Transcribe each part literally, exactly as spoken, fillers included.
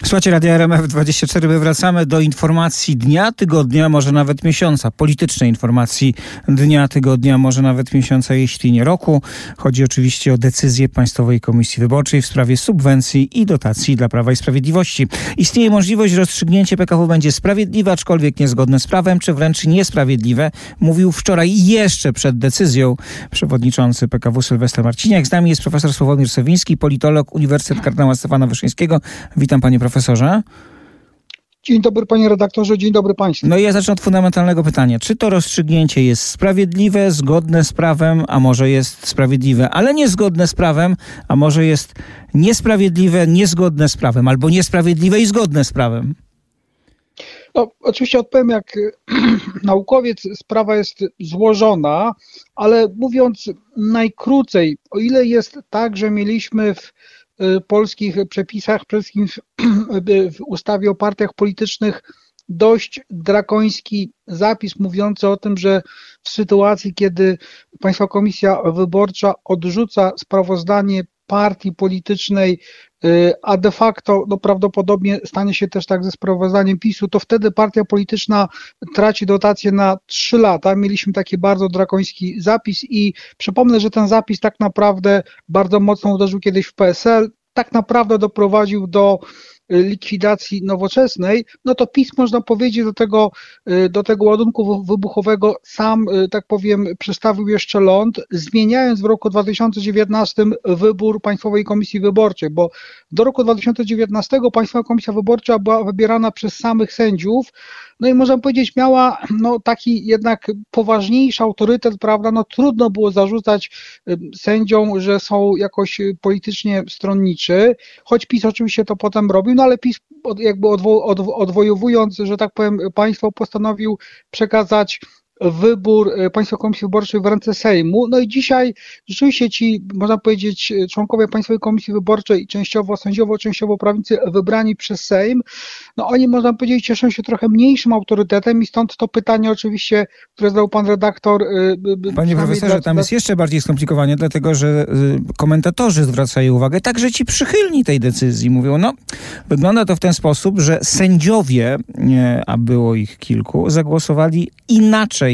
Słuchajcie, Radia R M F dwadzieścia cztery, my wracamy do informacji dnia, tygodnia, może nawet miesiąca, politycznej informacji dnia, tygodnia, może nawet miesiąca, jeśli nie roku. Chodzi oczywiście o decyzję Państwowej Komisji Wyborczej w sprawie subwencji i dotacji dla Prawa i Sprawiedliwości. Istnieje możliwość, że rozstrzygnięcie P K W będzie sprawiedliwe, aczkolwiek niezgodne z prawem, czy wręcz niesprawiedliwe, mówił wczoraj jeszcze przed decyzją przewodniczący P K W Sylwester Marciniak. Z nami jest profesor Sławomir Sowiński, politolog, Uniwersytet Kardynała Stefana Wyszyńskiego. Witam, panie profesorze. Dzień dobry, panie redaktorze, dzień dobry państwu. No i ja zacznę od fundamentalnego pytania. Czy to rozstrzygnięcie jest sprawiedliwe, zgodne z prawem, a może jest sprawiedliwe, ale niezgodne z prawem, a może jest niesprawiedliwe, niezgodne z prawem, albo niesprawiedliwe i zgodne z prawem? No, oczywiście odpowiem jak naukowiec, sprawa jest złożona, ale mówiąc najkrócej, o ile jest tak, że mieliśmy w polskich przepisach, przede wszystkim w ustawie o partiach politycznych, dość drakoński zapis mówiący o tym, że w sytuacji, kiedy Państwowa Komisja Wyborcza odrzuca sprawozdanie partii politycznej, a de facto no, prawdopodobnie stanie się też tak ze sprawozdaniem PiSu, to wtedy partia polityczna traci dotację na trzy lata. Mieliśmy taki bardzo drakoński zapis i przypomnę, że ten zapis tak naprawdę bardzo mocno uderzył kiedyś w P S L, tak naprawdę doprowadził do likwidacji Nowoczesnej, no to PiS, można powiedzieć, do tego, do tego ładunku wybuchowego sam, tak powiem, przestawił jeszcze ląd, zmieniając w roku dwa tysiące dziewiętnastym wybór Państwowej Komisji Wyborczej, bo do roku dwa tysiące dziewiętnastego Państwowa Komisja Wyborcza była wybierana przez samych sędziów, no i można powiedzieć, miała no, taki jednak poważniejszy autorytet, prawda, no trudno było zarzucać sędziom, że są jakoś politycznie stronniczy, choć PiS oczywiście to potem robił, no ale PiS jakby odwo- odwo- odwojowując, że tak powiem, państwo postanowił przekazać wybór Państwowej Komisji Wyborczej w ręce Sejmu. No i dzisiaj rzeczywiście ci, można powiedzieć, członkowie Państwowej Komisji Wyborczej, częściowo sędziowo, częściowo prawnicy wybrani przez Sejm, no oni, można powiedzieć, cieszą się trochę mniejszym autorytetem i stąd to pytanie oczywiście, które zadał pan redaktor. Panie profesorze, dla, tam jest jeszcze bardziej skomplikowanie, dlatego że komentatorzy zwracają uwagę, także ci przychylni tej decyzji mówią, no wygląda to w ten sposób, że sędziowie, a było ich kilku, zagłosowali inaczej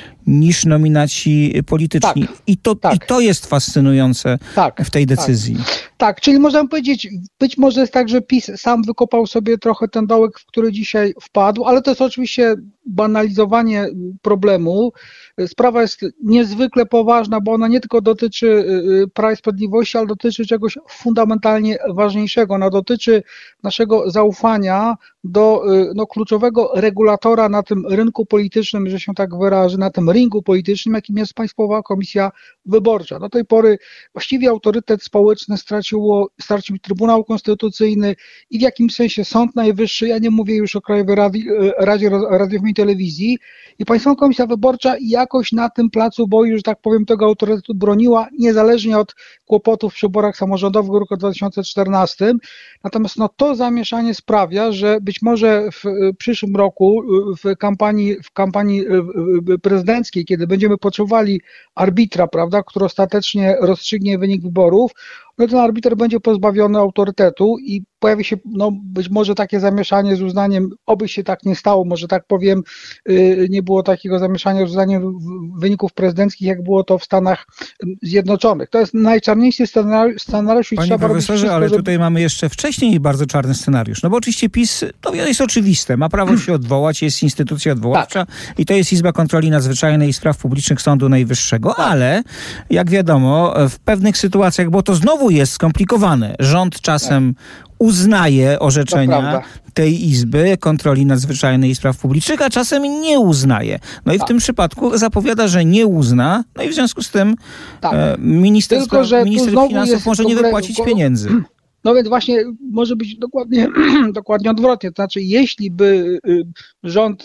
niż nominaci polityczni. Tak, I, to, tak. I to jest fascynujące tak, w tej decyzji. Tak. tak, czyli można powiedzieć, być może jest tak, że PiS sam wykopał sobie trochę ten dołek, w który dzisiaj wpadł, ale to jest oczywiście banalizowanie problemu. Sprawa jest niezwykle poważna, bo ona nie tylko dotyczy Prawa i Sprawiedliwości, ale dotyczy czegoś fundamentalnie ważniejszego. Ona dotyczy naszego zaufania do no, kluczowego regulatora na tym rynku politycznym, że się tak wyrażę, na tym ringu politycznym, jakim jest Państwowa Komisja Wyborcza. Do tej pory właściwie autorytet społeczny straciło, stracił Trybunał Konstytucyjny i w jakimś sensie Sąd Najwyższy, ja nie mówię już o Krajowej Radzie, Radzie Radiofonii i Telewizji, i Państwowa Komisja Wyborcza jakoś na tym placu boju, że tak powiem, tego autorytetu broniła, niezależnie od kłopotów przy wyborach samorządowych w roku dwa tysiące czternastym. Natomiast no, to zamieszanie sprawia, że być może w przyszłym roku w kampanii, w kampanii prezydenckiej, kiedy będziemy potrzebowali arbitra, prawda, który ostatecznie rozstrzygnie wynik wyborów, no ten arbiter będzie pozbawiony autorytetu i pojawi się no, być może takie zamieszanie z uznaniem, oby się tak nie stało, może tak powiem, yy, nie było takiego zamieszania z uznaniem wyników prezydenckich, jak było to w Stanach Zjednoczonych. To jest najczarniejszy scenariusz. scenariusz i Panie trzeba profesorze, wszystko, ale żeby... tutaj mamy jeszcze wcześniej bardzo czarny scenariusz. No bo oczywiście PiS, to jest oczywiste, ma prawo się odwołać, jest instytucja odwoławcza tak. I to jest Izba Kontroli Nadzwyczajnej i Spraw Publicznych Sądu Najwyższego, tak. Ale jak wiadomo, w pewnych sytuacjach, bo to znowu jest skomplikowane, rząd czasem tak. uznaje orzeczenia tej Izby Kontroli Nadzwyczajnej i Spraw Publicznych, a czasem nie uznaje. No i tak. w tym przypadku zapowiada, że nie uzna, no i w związku z tym tak. e, minister, Tylko, spra- minister finansów może nie wypłacić ogóle... pieniędzy. No więc właśnie może być dokładnie, dokładnie odwrotnie. To znaczy, jeśli by rząd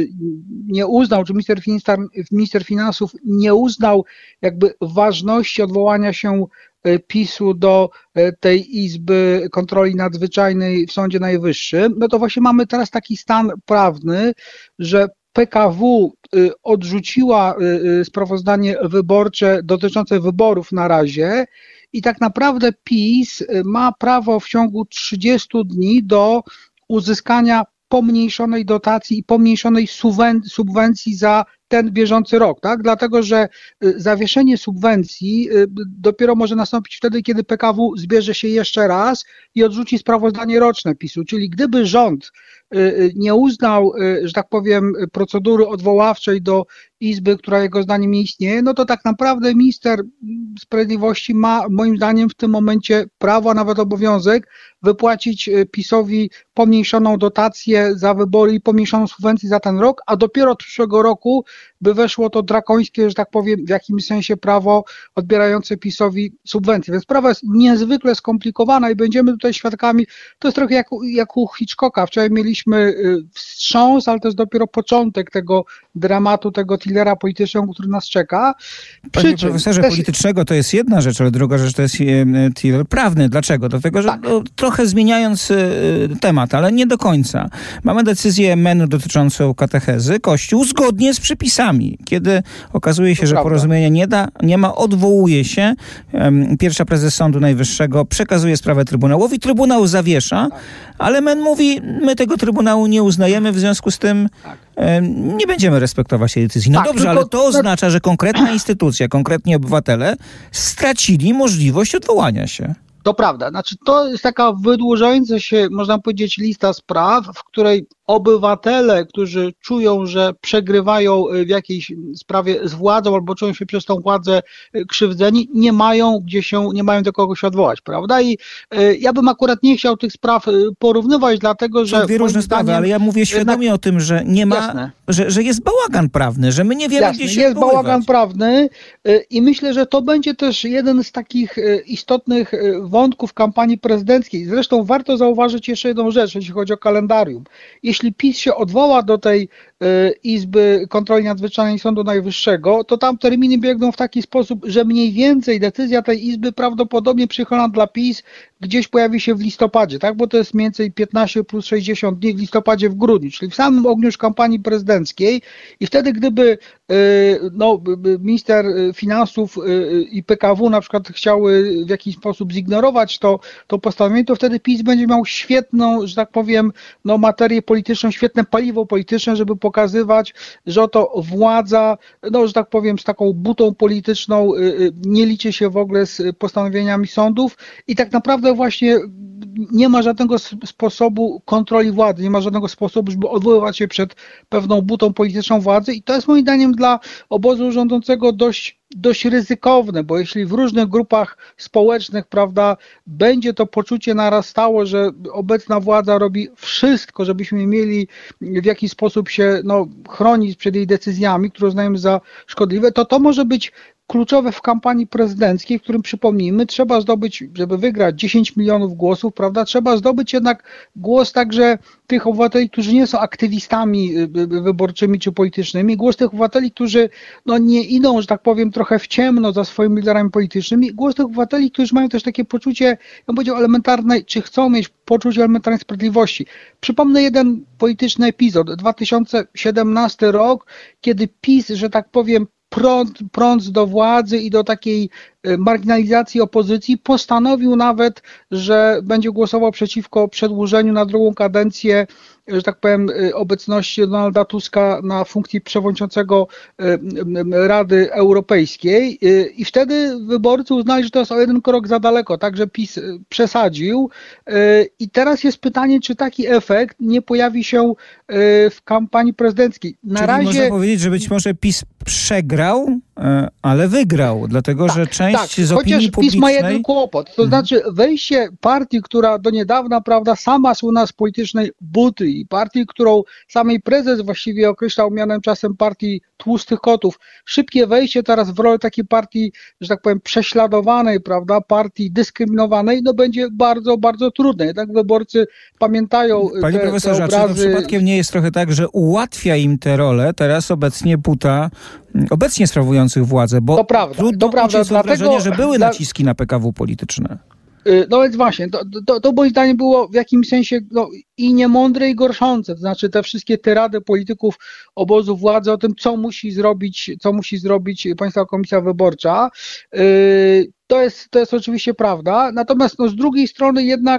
nie uznał, czy minister, minister finansów nie uznał jakby ważności odwołania się PiSu do tej Izby Kontroli Nadzwyczajnej w Sądzie Najwyższym, no to właśnie mamy teraz taki stan prawny, że P K W odrzuciła sprawozdanie wyborcze dotyczące wyborów na razie i tak naprawdę PiS ma prawo w ciągu trzydziestu dni do uzyskania pomniejszonej dotacji i pomniejszonej subwencji za ten bieżący rok, tak? Dlatego, że zawieszenie subwencji dopiero może nastąpić wtedy, kiedy P K W zbierze się jeszcze raz i odrzuci sprawozdanie roczne PiSu, czyli gdyby rząd nie uznał, że tak powiem, procedury odwoławczej do Izby, która jego zdaniem nie istnieje, no to tak naprawdę minister sprawiedliwości ma moim zdaniem w tym momencie prawo, a nawet obowiązek wypłacić PiSowi pomniejszoną dotację za wybory i pomniejszoną subwencję za ten rok, a dopiero od przyszłego roku by weszło to drakońskie, że tak powiem, w jakimś sensie prawo odbierające PiSowi subwencję. Więc sprawa jest niezwykle skomplikowana i będziemy tutaj świadkami, to jest trochę jak, jak u Hitchcocka. Wczoraj mieliśmy wstrząs, ale to jest dopiero początek tego dramatu, tego thrillera politycznego, który nas czeka. Panie Przy profesorze, też... politycznego to jest jedna rzecz, ale druga rzecz to jest thriller prawny. Dlaczego? Dlatego, że tak. no, trochę zmieniając temat, ale nie do końca. Mamy decyzję M E N-u dotyczącą katechezy. Kościół zgodnie z przepisami. Kiedy okazuje się, to że prawda. porozumienia nie, da, nie ma, odwołuje się. Um, pierwsza prezes Sądu Najwyższego przekazuje sprawę Trybunałowi. Trybunał zawiesza, tak. ale M E N mówi, my tego Trybunału nie uznajemy, w związku z tym tak. um, nie będziemy respektować tej decyzji. No tak, dobrze, tylko... ale to oznacza, że konkretna instytucja, konkretni obywatele stracili możliwość odwołania się. To prawda. Znaczy, to jest taka wydłużająca się, można powiedzieć, lista spraw, w której obywatele, którzy czują, że przegrywają w jakiejś sprawie z władzą albo czują się przez tą władzę krzywdzeni, nie mają gdzie się, nie mają do kogo się odwołać, prawda? I y, ja bym akurat nie chciał tych spraw porównywać, dlatego, że... To dwie różne sprawy, ale ja mówię świadomie jednak, o tym, że nie ma, że, że jest bałagan prawny, że my nie wiemy, jasne, gdzie się jest odwoływać. Bałagan prawny y, i myślę, że to będzie też jeden z takich y, istotnych y, wątków kampanii prezydenckiej. Zresztą warto zauważyć jeszcze jedną rzecz, jeśli chodzi o kalendarium. Jeśli PiS się odwoła do tej y, Izby Kontroli Nadzwyczajnej Sądu Najwyższego, to tam terminy biegną w taki sposób, że mniej więcej decyzja tej Izby prawdopodobnie przychylna dla PiS gdzieś pojawi się w listopadzie, tak? Bo to jest mniej więcej piętnaście plus sześćdziesiąt dni w listopadzie, w grudniu, czyli w samym ogniu już kampanii prezydenckiej i wtedy, gdyby y, no, minister finansów y, i P K W na przykład chciały w jakiś sposób zignorować to, to postanowienie, to wtedy PiS będzie miał świetną, że tak powiem, no, materię polityczną, świetne paliwo polityczne, żeby pokazywać, że oto władza, no, że tak powiem, z taką butą polityczną nie liczy się w ogóle z postanowieniami sądów i tak naprawdę właśnie nie ma żadnego sposobu kontroli władzy, nie ma żadnego sposobu, żeby odwoływać się przed pewną butą polityczną władzy i to jest moim zdaniem dla obozu rządzącego dość dość ryzykowne, bo jeśli w różnych grupach społecznych, prawda, będzie to poczucie narastało, że obecna władza robi wszystko, żebyśmy mieli w jakiś sposób się no, chronić przed jej decyzjami, które uznajemy za szkodliwe, to to może być kluczowe w kampanii prezydenckiej, w którym, przypomnijmy, trzeba zdobyć, żeby wygrać dziesięć milionów głosów, prawda, trzeba zdobyć jednak głos także tych obywateli, którzy nie są aktywistami wyborczymi czy politycznymi, głos tych obywateli, którzy no, nie idą, że tak powiem, trochę w ciemno za swoimi liderami politycznymi, głos tych obywateli, którzy mają też takie poczucie, ja bym powiedział, elementarnej, czy chcą mieć poczucie elementarnej sprawiedliwości. Przypomnę jeden polityczny epizod, dwa tysiące siedemnasty rok, kiedy PiS, że tak powiem, prąd, prąd do władzy i do takiej marginalizacji opozycji, postanowił nawet, że będzie głosował przeciwko przedłużeniu na drugą kadencję, że tak powiem, obecności Donalda Tuska na funkcji przewodniczącego Rady Europejskiej i wtedy wyborcy uznali, że to jest o jeden krok za daleko, także PiS przesadził i teraz jest pytanie, czy taki efekt nie pojawi się w kampanii prezydenckiej. Na Czyli razie można powiedzieć, że być może PiS przegrał, ale wygrał, dlatego tak, że część tak, z opinii chociaż publicznej... PiS ma jeden kłopot, to mhm. znaczy wejście partii, która do niedawna, prawda, sama słynęła z politycznej buty i partii, którą samej prezes właściwie określał mianem czasem partii tłustych kotów, szybkie wejście teraz w rolę takiej partii, że tak powiem, prześladowanej, prawda, partii dyskryminowanej, no będzie bardzo, bardzo trudne. Jednak wyborcy pamiętają Panie te, profesorze, te obrazy... czy to przypadkiem nie jest trochę tak, że ułatwia im tę rolę teraz obecnie buta obecnie sprawujących władzę, bo to prawda, trudno to prawda, mieć dlatego, wrażenie, że były dla... naciski na P K W polityczne. No więc właśnie, to, to, to moim zdaniem było w jakimś sensie no, i niemądre, i gorszące, to znaczy te wszystkie tyrady polityków obozu władzy o tym, co musi zrobić, co musi zrobić Państwowa Komisja Wyborcza. To jest, to jest oczywiście prawda, natomiast no, z drugiej strony jednak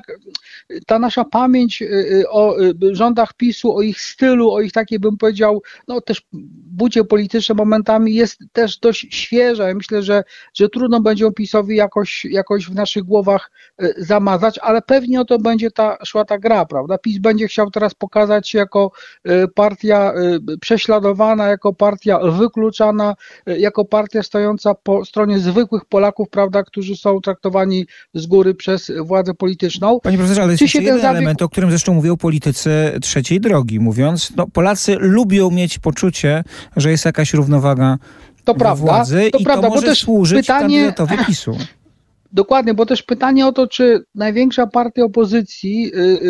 ta nasza pamięć o rządach PiSu, o ich stylu, o ich takiej, bym powiedział, no też bucie polityczne momentami jest też dość świeża. Ja myślę, że, że trudno będzie PiSowi jakoś, jakoś w naszych głowach zamazać, ale pewnie o to będzie ta, szła ta gra, prawda? PiS będzie chciał teraz pokazać się jako partia prześladowana, jako partia wykluczana, jako partia stojąca po stronie zwykłych Polaków, prawda, którzy są traktowani z góry przez władzę polityczną. Panie profesorze, ale jest jeszcze jeden zabieg... element, o którym zresztą mówią politycy trzeciej drogi, mówiąc, no Polacy lubią mieć poczucie, że jest jakaś równowaga to prawda, władzy to i prawda, to może bo też służyć pytanie... kandydatowi PiSu. Dokładnie, bo też pytanie o to, czy największa partia opozycji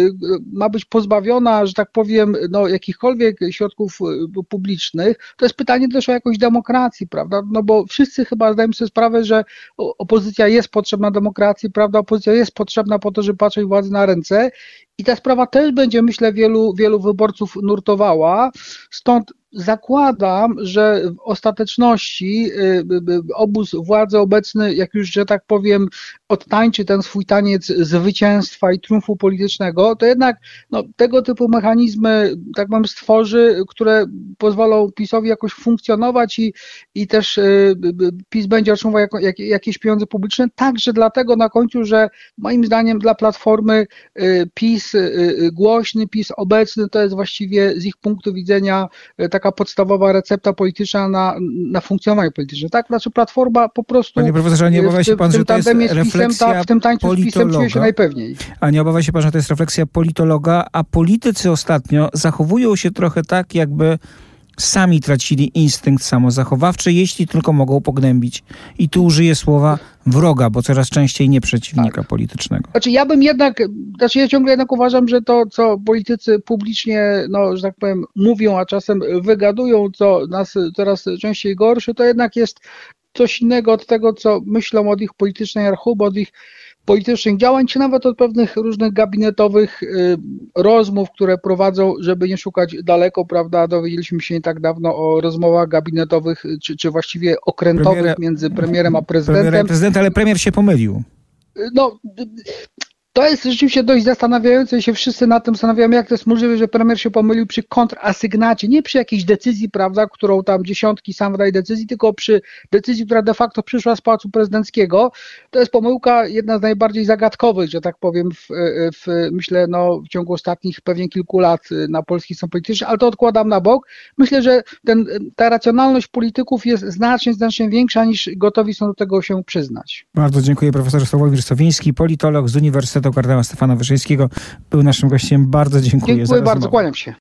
ma być pozbawiona, że tak powiem, no, jakichkolwiek środków publicznych, to jest pytanie też o jakąś demokracji, prawda? No bo wszyscy chyba zdajemy sobie sprawę, że opozycja jest potrzebna demokracji, prawda? Opozycja jest potrzebna po to, żeby patrzeć władzy na ręce i ta sprawa też będzie, myślę, wielu, wielu wyborców nurtowała, stąd zakładam, że w ostateczności obóz władzy obecny, jak już, że tak powiem, odtańczy ten swój taniec zwycięstwa i triumfu politycznego, to jednak no, tego typu mechanizmy, tak powiem, stworzy, które pozwolą PiSowi jakoś funkcjonować i, i też PiS będzie otrzymywał jako, jak, jakieś pieniądze publiczne, także dlatego na końcu, że moim zdaniem dla Platformy PiS głośny, PiS obecny to jest właściwie z ich punktu widzenia taka podstawowa recepta polityczna na, na funkcjonowanie polityczne. Tak, znaczy Platforma po prostu... Panie profesorze, nie obawia się pan, że to jest refleksja ta, w tym tańcu z PiSem czuje się najpewniej. A nie obawia się pan, że to jest refleksja politologa, a politycy ostatnio zachowują się trochę tak, jakby sami tracili instynkt samozachowawczy, jeśli tylko mogą pognębić. I tu użyję słowa wroga, bo coraz częściej nie przeciwnika tak. politycznego. Znaczy ja bym jednak, znaczy ja ciągle jednak uważam, że to, co politycy publicznie, no, że tak powiem, mówią, a czasem wygadują, co nas coraz częściej gorszy, to jednak jest coś innego od tego, co myślą od ich politycznej archuby, od ich politycznych działań, czy nawet od pewnych różnych gabinetowych y, rozmów, które prowadzą, żeby nie szukać daleko, prawda, dowiedzieliśmy się nie tak dawno o rozmowach gabinetowych, czy, czy właściwie okrętowych Premiere, między premierem a prezydentem. Premier, prezydent, ale premier się pomylił. No... To jest rzeczywiście dość zastanawiające, się wszyscy nad tym zastanawiamy, jak to jest możliwe, że premier się pomylił przy kontrasygnacie, nie przy jakiejś decyzji, prawda, którą tam dziesiątki sam wydaje decyzji, tylko przy decyzji, która de facto przyszła z Pałacu Prezydenckiego. To jest pomyłka jedna z najbardziej zagadkowych, że tak powiem, w, w, myślę, no, w ciągu ostatnich pewnie kilku lat na polskiej scenie politycznej, ale to odkładam na bok. Myślę, że ten, ta racjonalność polityków jest znacznie, znacznie większa, niż gotowi są do tego się przyznać. Bardzo dziękuję. Profesor Sławomir Sowiński, politolog z Uniwersytetu Kardynała Stefana Wyszyńskiego, był naszym gościem. Bardzo dziękuję. Dziękuję za bardzo, rozmowę. kłaniam się.